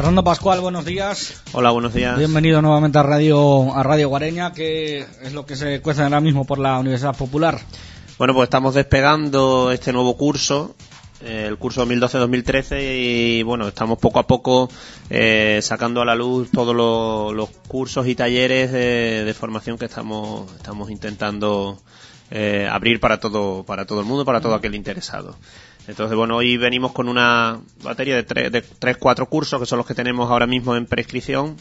Fernando Pascual, buenos días. Hola, buenos días. Bienvenido nuevamente a Radio Guareña, que es lo que se cuece ahora mismo por la Universidad Popular. Bueno, pues estamos despegando este nuevo curso, el curso 2012-2013, y bueno, estamos poco a poco sacando a la luz todos los cursos y talleres de formación que estamos intentando abrir para todo el mundo, para todo aquel interesado. Entonces, bueno, hoy venimos con una batería de 3-4 cursos, que son los que tenemos ahora mismo en prescripción,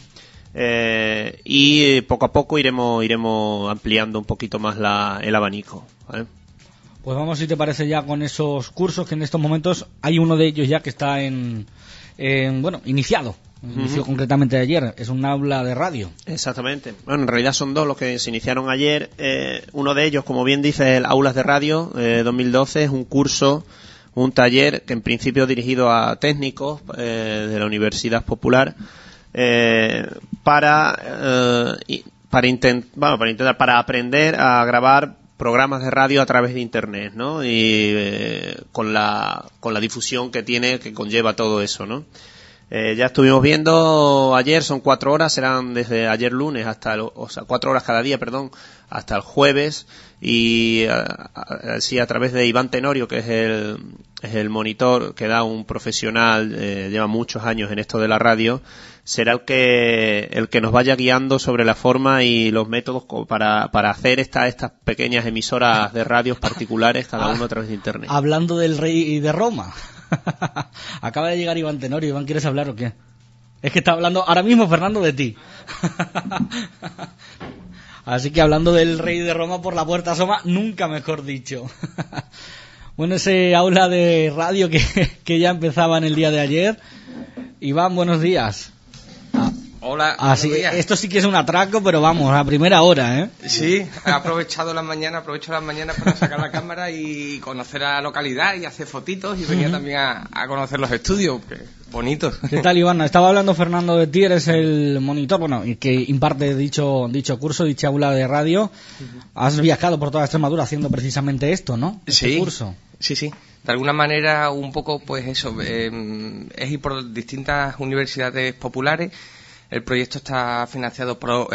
y poco a poco iremos ampliando un poquito más el abanico, ¿vale? Pues vamos, si te parece, ya con esos cursos, que en estos momentos hay uno de ellos ya que está iniciado. Inició concretamente ayer, es un aula de radio. Exactamente. Bueno, en realidad son dos los que se iniciaron ayer. Uno de ellos, como bien dice, el Aulas de Radio 2012, es un curso, un taller que en principio dirigido a técnicos de la Universidad Popular para aprender a grabar programas de radio a través de internet, ¿no? Y con la difusión que conlleva todo eso, ¿no? Ya estuvimos viendo ayer, son 4 horas, serán desde ayer lunes 4 horas cada día, hasta el jueves, y así a través de Iván Tenorio, que es el monitor que da un profesional, lleva muchos años en esto de la radio, será el que nos vaya guiando sobre la forma y los métodos para hacer estas pequeñas emisoras de radios particulares, cada uno a través de internet. Hablando del rey de Roma. Acaba de llegar Iván Tenorio. Iván, ¿quieres hablar o qué? Es que está hablando ahora mismo Fernando de ti. Así que hablando del rey de Roma por la puerta asoma, nunca mejor dicho. Bueno, ese aula de radio que ya empezaba en el día de ayer. Iván, buenos días. Hola, buenos días. Esto sí que es un atraco, pero vamos, a primera hora, ¿eh? Sí, aprovecho las mañanas para sacar la cámara y conocer la localidad y hacer fotitos, y venía también a conocer los estudios, que bonitos. ¿Qué tal, Iván? Estaba hablando Fernando de ti, eres el monitor, y que imparte dicho curso, dicha aula de radio. Has viajado por toda Extremadura haciendo precisamente esto, ¿no? Este curso. Sí. De alguna manera, un poco, pues eso, es ir por distintas universidades populares. El proyecto está financiado por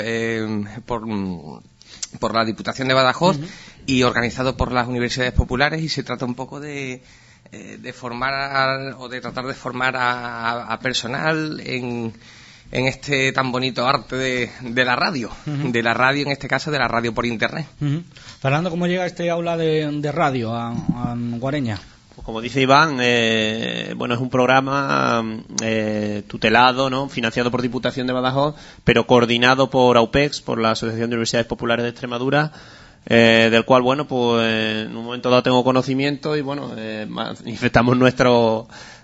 la Diputación de Badajoz y organizado por las universidades populares, y se trata un poco de formar o de tratar de formar a personal en este tan bonito arte de la radio, de la radio, en este caso de la radio por internet. Fernando, ¿cómo llega este aula de radio a Guareña? Como dice Iván, es un programa tutelado, ¿no? Financiado por Diputación de Badajoz, pero coordinado por AUPEX, por la Asociación de Universidades Populares de Extremadura, del cual, en un momento dado tengo conocimiento y, manifestamos nuestras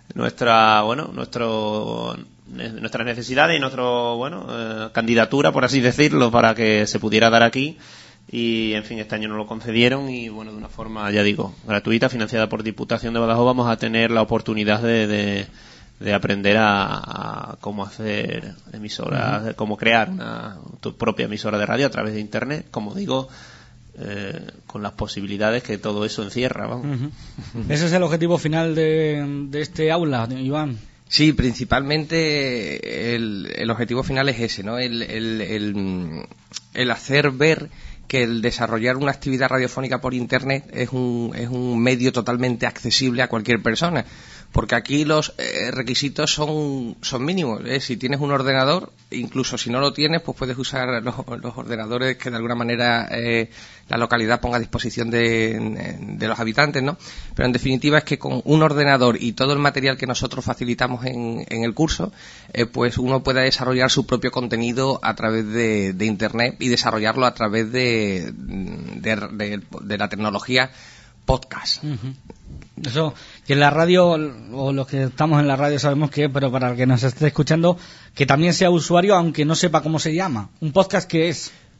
necesidades y nuestra candidatura, por así decirlo, para que se pudiera dar aquí. Y, en fin, este año nos lo concedieron y, de una forma, ya digo, gratuita, financiada por Diputación de Badajoz, vamos a tener la oportunidad de aprender a cómo hacer emisoras, cómo crear tu propia emisora de radio a través de internet, como digo, con las posibilidades que todo eso encierra, vamos. Ese es el objetivo final de este aula, Iván. Sí, principalmente el objetivo final es ese, ¿no? El hacer ver que el desarrollar una actividad radiofónica por internet es un medio totalmente accesible a cualquier persona, porque aquí los requisitos son mínimos. Si tienes un ordenador, incluso si no lo tienes, pues puedes usar los ordenadores que de alguna manera la localidad ponga a disposición de los habitantes, ¿no? Pero en definitiva es que con un ordenador y todo el material que nosotros facilitamos en el curso, pues uno pueda desarrollar su propio contenido a través de internet y desarrollarlo a través de la tecnología podcast. Eso, que en la radio, o los que estamos en la radio sabemos que, pero para el que nos esté escuchando, que también sea usuario, aunque no sepa cómo se llama. ¿Un podcast qué es?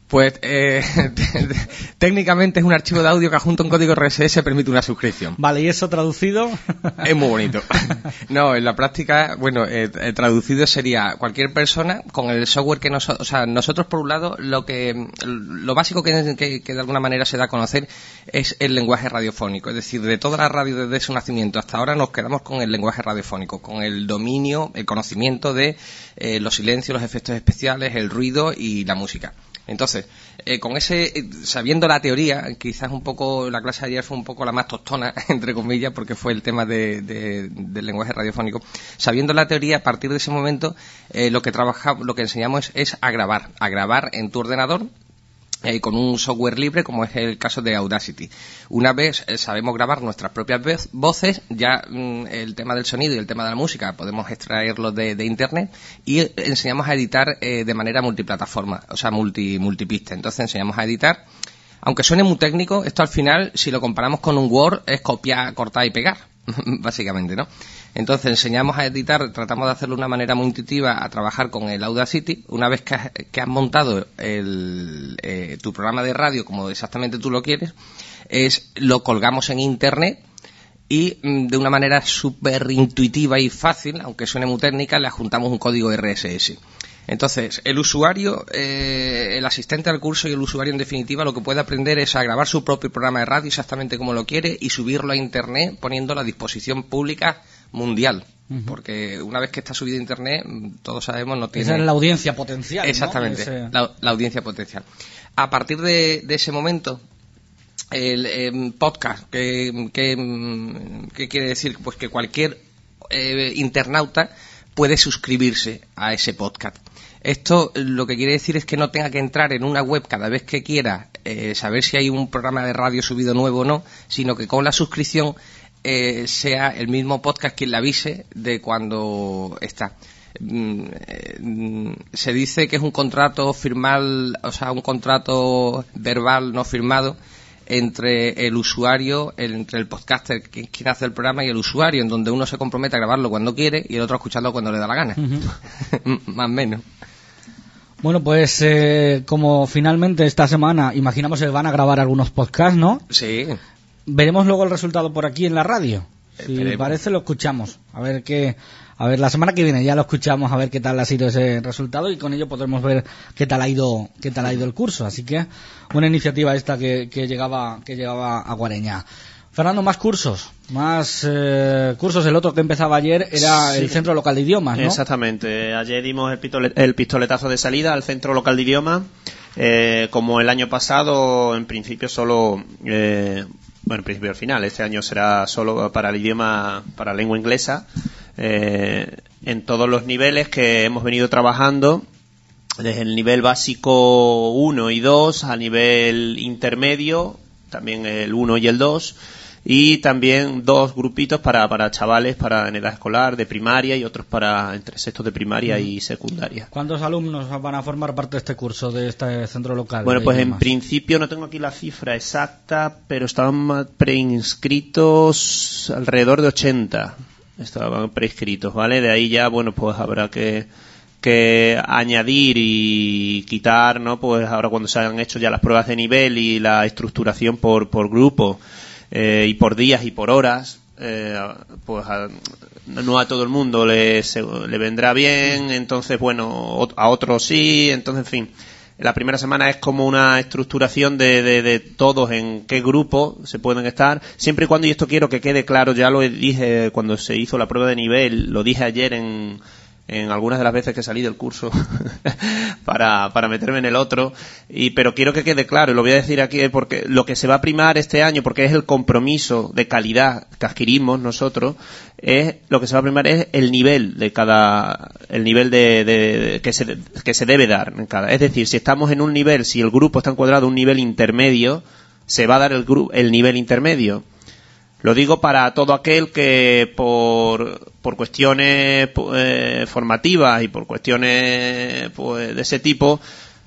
Pues técnicamente es un archivo de audio que adjunta un código RSS permite una suscripción. Vale, ¿y eso traducido? Es muy bonito. No, en la práctica, bueno, traducido sería cualquier persona con el software que nosotros, o sea, nosotros por un lado lo básico que de alguna manera se da a conocer es el lenguaje radiofónico, es decir, de toda la radio desde su nacimiento hasta ahora nos quedamos con el lenguaje radiofónico, con el dominio, el conocimiento de los silencios, los efectos especiales, el ruido y la música. Entonces, sabiendo la teoría, quizás un poco, la clase de ayer fue un poco la más tostona, entre comillas, porque fue el tema del lenguaje radiofónico. Sabiendo la teoría, a partir de ese momento, lo que enseñamos es a grabar en tu ordenador, con un software libre como es el caso de Audacity. Una vez sabemos grabar nuestras propias voces, ya el tema del sonido y el tema de la música podemos extraerlo de internet y enseñamos a editar de manera multiplataforma, o sea multipista. Entonces enseñamos a editar, aunque suene muy técnico, esto al final si lo comparamos con un Word es copiar, cortar y pegar, básicamente, ¿no? Entonces enseñamos a editar, tratamos de hacerlo de una manera muy intuitiva, a trabajar con el Audacity. Una vez que has montado tu programa de radio como exactamente tú lo quieres, lo colgamos en internet y de una manera súper intuitiva y fácil, aunque suene muy técnica, le adjuntamos un código RSS. Entonces, el usuario, el asistente al curso y el usuario en definitiva lo que puede aprender es a grabar su propio programa de radio exactamente como lo quiere y subirlo a internet poniéndolo a disposición pública mundial. Porque una vez que está subido a internet, todos sabemos, no tiene... Esa es la audiencia potencial, exactamente, ¿no? La audiencia potencial. A partir de ese momento, el podcast, ¿qué quiere decir? Pues que cualquier internauta puede suscribirse a ese podcast. Esto lo que quiere decir es que no tenga que entrar en una web cada vez que quiera saber si hay un programa de radio subido nuevo o no, sino que con la suscripción sea el mismo podcast quien le avise de cuando está. Se dice que es un contrato un contrato verbal no firmado entre el usuario, entre el podcaster, quien hace el programa, y el usuario, en donde uno se compromete a grabarlo cuando quiere y el otro a escucharlo cuando le da la gana. Más o menos. Bueno, pues como finalmente esta semana imaginamos que van a grabar algunos podcasts, ¿no? Sí. Veremos luego el resultado por aquí en la radio. Si parece lo escuchamos. A ver, la semana que viene ya lo escuchamos a ver qué tal ha sido ese resultado y con ello podremos ver qué tal ha ido el curso. Así que una iniciativa esta que llegaba a Guareña. Fernando, más cursos. El otro que empezaba ayer era el Centro Local de Idiomas, ¿no? Exactamente. Ayer dimos el pistoletazo de salida al Centro Local de Idiomas. Como el año pasado, en principio solo... en principio al final, este año será solo para el idioma, para la lengua inglesa, en todos los niveles que hemos venido trabajando, desde el nivel básico 1 y 2 a nivel intermedio, también el 1 y el 2, y también dos grupitos para chavales en edad escolar, de primaria, y otros entre sextos de primaria y secundaria. ¿Cuántos alumnos van a formar parte de este curso, de este centro local? Bueno, pues en principio no tengo aquí la cifra exacta, pero estaban preinscritos alrededor de 80. Estaban preinscritos, ¿vale? De ahí ya, bueno, pues habrá que añadir y quitar, ¿no? Pues ahora cuando se han hecho ya las pruebas de nivel y la estructuración por grupo, y por días y por horas, pues no a todo el mundo le vendrá bien, entonces bueno, a otros sí, entonces en fin, la primera semana es como una estructuración de todos en qué grupo se pueden estar, siempre y cuando, y esto quiero que quede claro, ya lo dije cuando se hizo la prueba de nivel, lo dije ayer en algunas de las veces que salí del curso para meterme en el otro, pero quiero que quede claro, y lo voy a decir aquí porque lo que se va a primar este año, porque es el compromiso de calidad que adquirimos nosotros, lo que se va a primar es el nivel de el nivel que se debe dar en cada. Es decir, si estamos en un nivel, si el grupo está encuadrado en un nivel intermedio, se va a dar el nivel intermedio. Lo digo para todo aquel que por cuestiones formativas y por cuestiones pues de ese tipo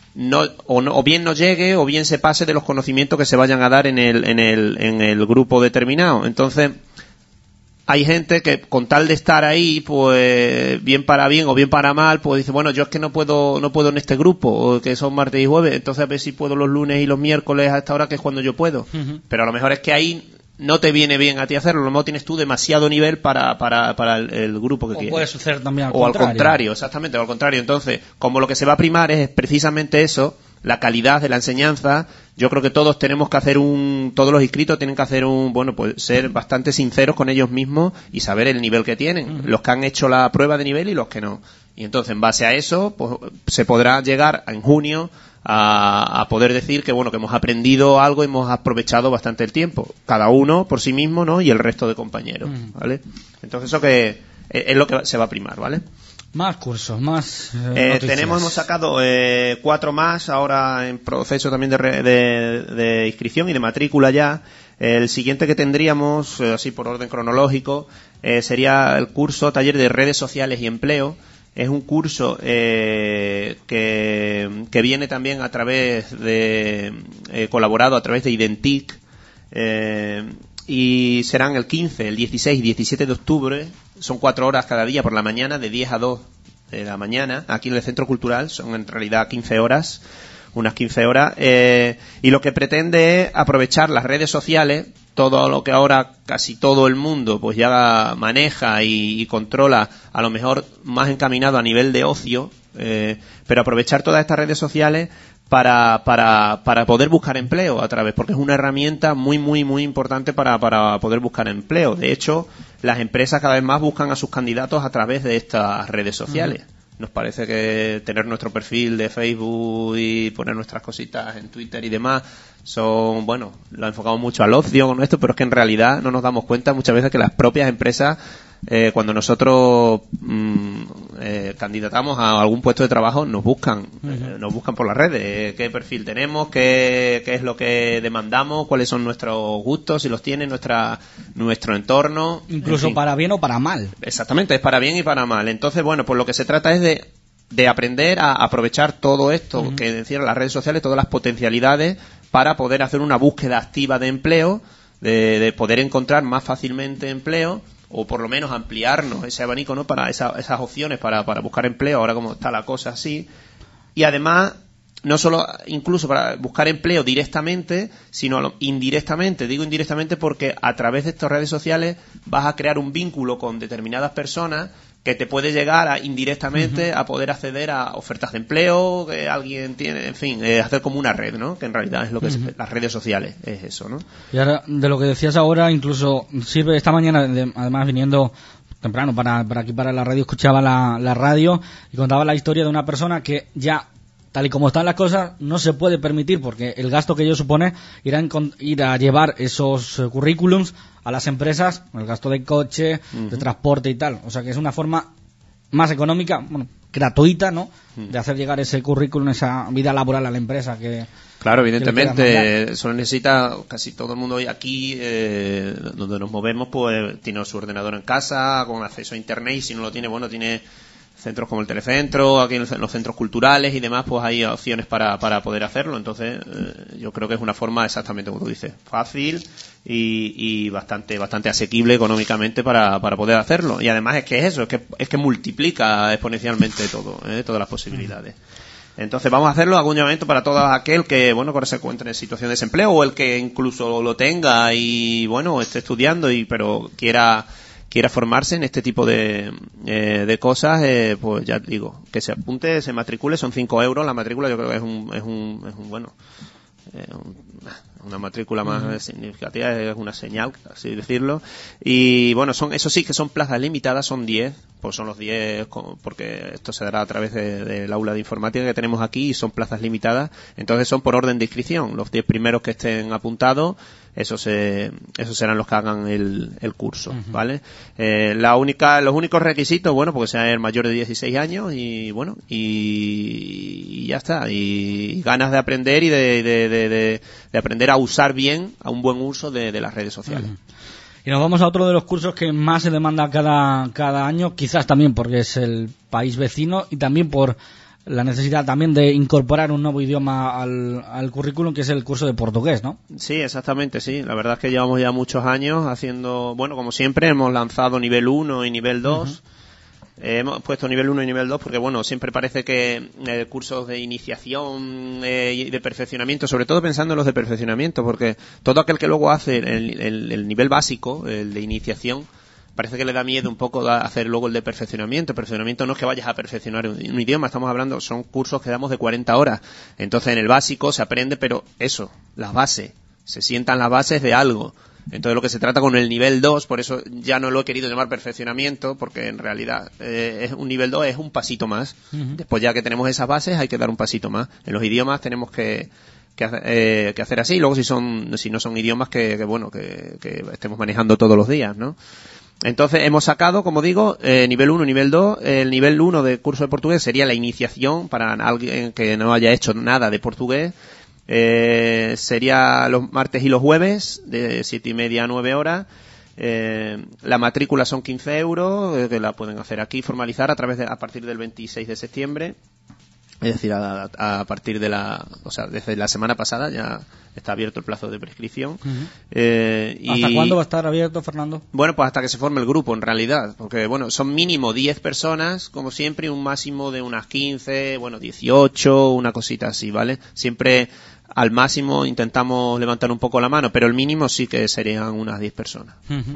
o bien no llegue o bien se pase de los conocimientos que se vayan a dar en el grupo determinado. Entonces, hay gente que con tal de estar ahí, pues bien para bien o bien para mal, pues dice, bueno, yo es que no puedo en este grupo, o que son martes y jueves, entonces a ver si puedo los lunes y los miércoles a esta hora, que es cuando yo puedo. Pero a lo mejor es que ahí no te viene bien a ti hacerlo, a lo mejor tienes tú demasiado nivel para el grupo que quieres. O puede suceder también al contrario, exactamente, o al contrario. Entonces, como lo que se va a primar es precisamente eso, la calidad de la enseñanza, yo creo que todos tenemos que hacer todos los inscritos tienen que hacer pues ser bastante sinceros con ellos mismos y saber el nivel que tienen, los que han hecho la prueba de nivel y los que no. Y entonces, en base a eso, pues se podrá llegar en junio a poder decir que que hemos aprendido algo y hemos aprovechado bastante el tiempo, cada uno por sí mismo, ¿no? Y el resto de compañeros, ¿vale? Entonces eso que es lo que se va a primar, ¿vale? Más cursos, más hemos sacado 4 más ahora en proceso también de inscripción y de matrícula ya. El siguiente que tendríamos, así por orden cronológico, sería el curso Taller de Redes Sociales y Empleo. Es un curso que viene también a través de colaborado a través de Identic, y serán el 15, el 16 y 17 de octubre. Son 4 horas cada día por la mañana, de 10 a 2 de la mañana, aquí en el Centro Cultural. Son en realidad 15 horas, unas 15 horas, y lo que pretende es aprovechar las redes sociales, todo lo que ahora casi todo el mundo pues ya maneja y controla, a lo mejor más encaminado a nivel de ocio, pero aprovechar todas estas redes sociales para poder buscar empleo a través, porque es una herramienta muy importante para poder buscar empleo. De hecho, las empresas cada vez más buscan a sus candidatos a través de estas redes sociales. Nos parece que tener nuestro perfil de Facebook y poner nuestras cositas en Twitter y demás lo enfocamos mucho al ocio con esto, pero es que en realidad no nos damos cuenta muchas veces que las propias empresas, cuando nosotros candidatamos a algún puesto de trabajo, nos buscan por las redes, qué perfil tenemos, qué es lo que demandamos, cuáles son nuestros gustos, si los tiene nuestro entorno, incluso en fin, para bien o para mal. Exactamente, es para bien y para mal. Entonces, pues lo que se trata es de aprender a aprovechar todo esto que encierran las redes sociales, todas las potencialidades, para poder hacer una búsqueda activa de empleo, de poder encontrar más fácilmente empleo, o por lo menos ampliarnos ese abanico, ¿no? Para esas opciones para buscar empleo, ahora como está la cosa así. Y además, no solo incluso para buscar empleo directamente, sino indirectamente. Digo indirectamente porque a través de estas redes sociales vas a crear un vínculo con determinadas personas que te puede llegar indirectamente a poder acceder a ofertas de empleo que alguien tiene, en fin, hacer como una red, ¿no? Que en realidad es lo que es las redes sociales, es eso, ¿no? Y ahora, de lo que decías ahora, incluso sirve esta mañana, además viniendo temprano para aquí para la radio, escuchaba la radio y contaba la historia de una persona que ya, tal y como están las cosas, no se puede permitir, porque el gasto que ello supone ir a llevar esos currículums a las empresas, el gasto de coche, de transporte y tal. O sea que es una forma más económica, gratuita, ¿no? De hacer llegar ese currículum, esa vida laboral a la empresa que... Claro, evidentemente, eso necesita casi todo el mundo hoy aquí, donde nos movemos, pues tiene su ordenador en casa, con acceso a internet, y si no lo tiene, tiene centros como el Telecentro, aquí en los centros culturales y demás, pues hay opciones para poder hacerlo. Entonces, yo creo que es una forma exactamente como tú dices, fácil y bastante asequible económicamente para poder hacerlo. Y además es que multiplica exponencialmente todas las posibilidades. Entonces vamos a hacerlo, hago un llamamiento para todo aquel que, que se encuentre en situación de desempleo, o el que incluso lo tenga y, esté estudiando pero quiera formarse en este tipo de cosas, pues ya digo, que se apunte, se matricule, son 5 euros la matrícula. Yo creo que es una matrícula más significativa, es una señal, así decirlo. Y eso sí que son plazas limitadas, son 10, pues son los 10, porque esto se dará a través del aula de informática que tenemos aquí, y son plazas limitadas. Entonces son por orden de inscripción, los 10 primeros que estén apuntados, esos serán los que hagan el curso, ¿vale? Los únicos requisitos, porque sea el mayor de 16 años y ya está, y ganas de aprender y de aprender a usar bien, a un buen uso de las redes sociales. Y nos vamos a otro de los cursos que más se demanda cada año, quizás también porque es el país vecino y también por la necesidad también de incorporar un nuevo idioma al currículum, que es el curso de portugués, ¿no? Sí, exactamente, sí. La verdad es que llevamos ya muchos años haciendo, bueno, como siempre, hemos lanzado nivel 1 y nivel 2. Hemos puesto nivel 1 y nivel 2 porque, bueno, siempre parece que cursos de iniciación y de perfeccionamiento, sobre todo pensando en los de perfeccionamiento, porque todo aquel que luego hace el nivel básico, el de iniciación, parece que le da miedo un poco hacer luego el de perfeccionamiento. Perfeccionamiento no es que vayas a perfeccionar un idioma, estamos hablando, son cursos que damos de 40 horas. Entonces en el básico se aprende, pero eso, las bases, se sientan las bases de algo. Entonces lo que se trata con el nivel 2, por eso ya no lo he querido llamar perfeccionamiento, porque en realidad es un nivel 2, es un pasito más. Después ya que tenemos esas bases hay que dar un pasito más. En los idiomas tenemos que hacer así, y luego si no son idiomas que estemos manejando todos los días, ¿no? Entonces hemos sacado, como digo, nivel 1 y nivel 2. El nivel 1 de curso de portugués sería la iniciación para alguien que no haya hecho nada de portugués. Sería los martes y los jueves de 7:30 a 9 horas. La matrícula son 15 euros, que la pueden hacer aquí, formalizar a partir del 26 de septiembre. Es decir, a partir desde la semana pasada ya está abierto el plazo de prescripción. ¿Hasta cuándo va a estar abierto, Fernando? Bueno, pues hasta que se forme el grupo, en realidad. Porque, bueno, son mínimo 10 personas, como siempre, y un máximo de unas 15, 18, una cosita así, ¿vale? Siempre al máximo intentamos levantar un poco la mano, pero el mínimo sí que serían unas 10 personas.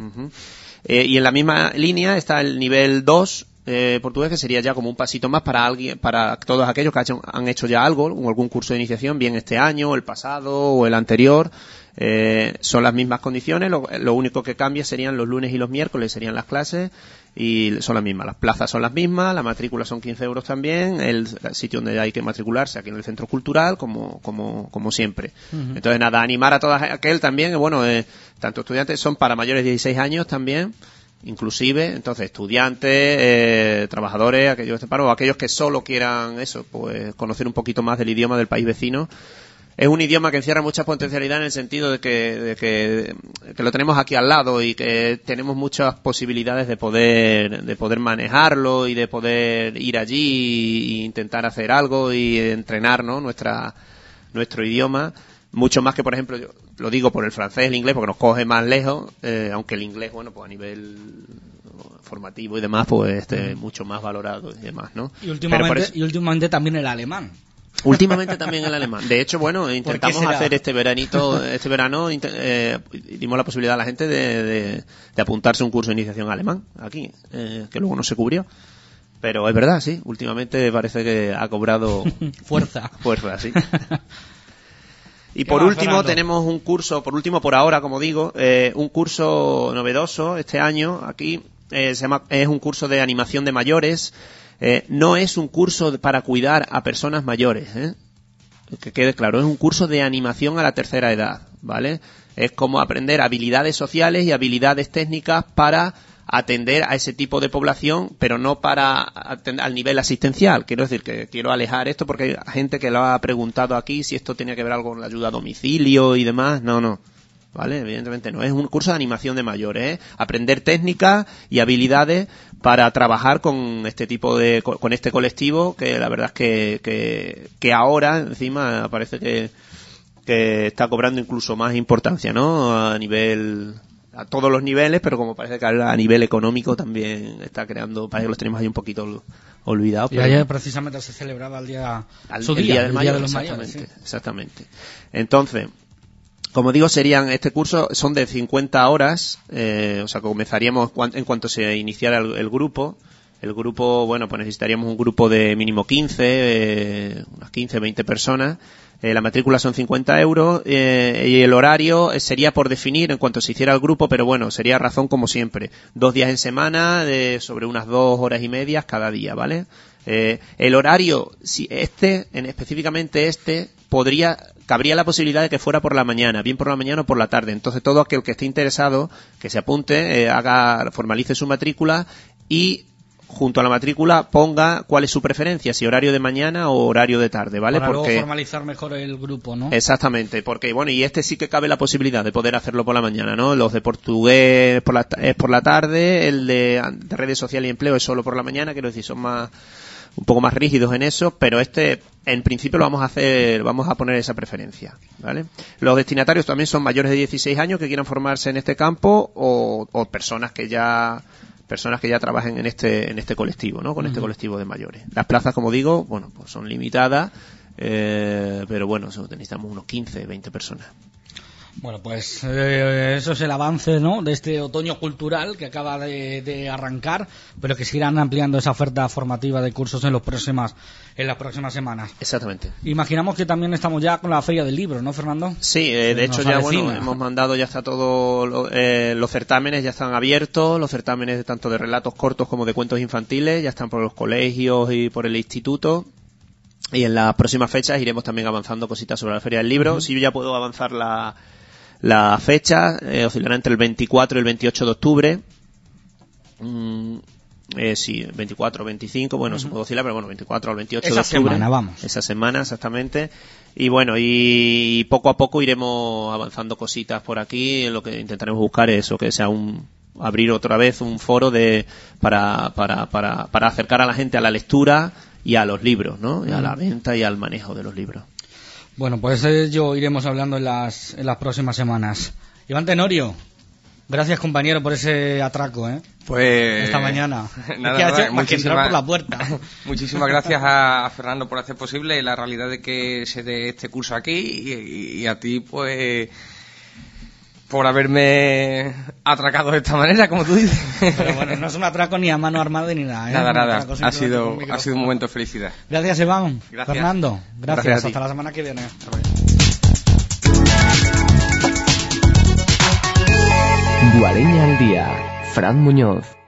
Y en la misma línea está el nivel 2, portugués, que sería ya como un pasito más para todos aquellos que han hecho ya algún curso de iniciación, bien este año, el pasado o el anterior. Son las mismas condiciones, lo único que cambia serían los lunes y los miércoles, serían las clases, y son las mismas, las plazas son las mismas, la matrícula son 15 euros también, el sitio donde hay que matricularse aquí en el centro cultural, como siempre. Entonces nada, animar a todo aquel también, tanto estudiantes, son para mayores de 16 años también, inclusive, entonces estudiantes, trabajadores, aquellos de paro, o aquellos que solo quieran pues conocer un poquito más del idioma del país vecino. Es un idioma que encierra mucha potencialidad en el sentido de que lo tenemos aquí al lado y que tenemos muchas posibilidades de poder manejarlo y de poder ir allí e intentar hacer algo y entrenar, ¿no? nuestro idioma. Mucho más que, por ejemplo, yo lo digo por el francés, el inglés, porque nos coge más lejos, aunque el inglés, bueno, pues a nivel formativo y demás, pues mucho más valorado y demás, ¿no? Y últimamente también el alemán. Últimamente también el alemán. De hecho, bueno, intentamos hacer este verano dimos la posibilidad a la gente de apuntarse a un curso de iniciación alemán aquí, que luego no se cubrió. Pero es verdad, sí, últimamente parece que ha cobrado fuerza, sí. Y por último tenemos un curso, por ahora, como digo, un curso novedoso este año aquí, es un curso de animación de mayores. No es un curso para cuidar a personas mayores, que quede claro, es un curso de animación a la tercera edad, ¿vale? Es como aprender habilidades sociales y habilidades técnicas para atender a ese tipo de población, pero no para atender al nivel asistencial. Quiero decir que quiero alejar esto porque hay gente que lo ha preguntado aquí si esto tiene que ver algo con la ayuda a domicilio y demás. No. ¿Vale? Evidentemente no. Es un curso de animación de mayores, aprender técnicas y habilidades para trabajar con este con este colectivo, que la verdad es que ahora encima parece que está cobrando incluso más importancia, ¿no? A todos los niveles, pero como parece que a nivel económico también está creando, parece que los tenemos ahí un poquito olvidados. Y ayer precisamente se celebraba el día del mayor, de los mayores. Exactamente. Entonces, como digo, este curso son de 50 horas, comenzaríamos en cuanto se iniciara el grupo. El grupo, bueno, pues necesitaríamos un grupo de mínimo 15, unas 15, 20 personas. La matrícula son 50 euros y el horario sería por definir en cuanto se hiciera el grupo, pero bueno, sería razón como siempre. 2 días en semana, sobre unas 2 horas y media cada día, ¿vale? El horario, si específicamente cabría la posibilidad de que fuera por la mañana, bien por la mañana o por la tarde. Entonces todo aquel que esté interesado, que se apunte, formalice su matrícula y junto a la matrícula ponga cuál es su preferencia, si horario de mañana o horario de tarde, ¿vale? Para luego formalizar mejor el grupo, ¿no? Exactamente, porque bueno, y sí que cabe la posibilidad de poder hacerlo por la mañana, ¿no? Los de portugués es por la tarde, el de redes sociales y empleo es solo por la mañana, quiero decir, son más un poco más rígidos en eso, pero en principio lo vamos a poner esa preferencia, ¿vale? Los destinatarios también son mayores de 16 años que quieran formarse en este campo o personas que ya trabajen en este colectivo, ¿no? Con este colectivo de mayores. Las plazas, como digo, bueno, pues son limitadas, pero bueno, necesitamos unos 15, 20 personas. Bueno, pues eso es el avance, ¿no?, de este otoño cultural que acaba de arrancar, pero que seguirán ampliando esa oferta formativa de cursos en las próximas semanas. Exactamente. Imaginamos que también estamos ya con la Feria del Libro, ¿no, Fernando? Sí, de hecho ya hemos mandado, ya está todo, los certámenes ya están abiertos, los certámenes tanto de relatos cortos como de cuentos infantiles, ya están por los colegios y por el instituto. Y en las próximas fechas iremos también avanzando cositas sobre la Feria del Libro. Si yo ya puedo avanzar la fecha, oscilará entre el 24 y el 28 de octubre. Sí, 24 o 25, bueno, se puede oscilar, pero bueno, 24 al 28 de octubre. Esa semana, vamos. Esa semana, exactamente. Y bueno, y poco a poco iremos avanzando cositas por aquí. Lo que intentaremos buscar es eso, que sea abrir otra vez un foro para acercar a la gente a la lectura y a los libros, ¿no? Y a la venta y al manejo de los libros. Bueno, pues yo iremos hablando en las próximas semanas. Iván Tenorio, gracias, compañero, por ese atraco, Pues esta mañana. Nada, ¿Qué ha hecho? Más que entrar por la puerta. Muchísimas gracias a Fernando por hacer posible la realidad de que se dé este curso aquí y a ti, pues, por haberme atracado de esta manera, como tú dices. Pero bueno, no es un atraco ni a mano armada ni nada. Nada. Ha sido un momento de felicidad. Gracias, Iván. Gracias. Fernando, gracias. Hasta la semana que viene. Guareña al día. Fran Muñoz.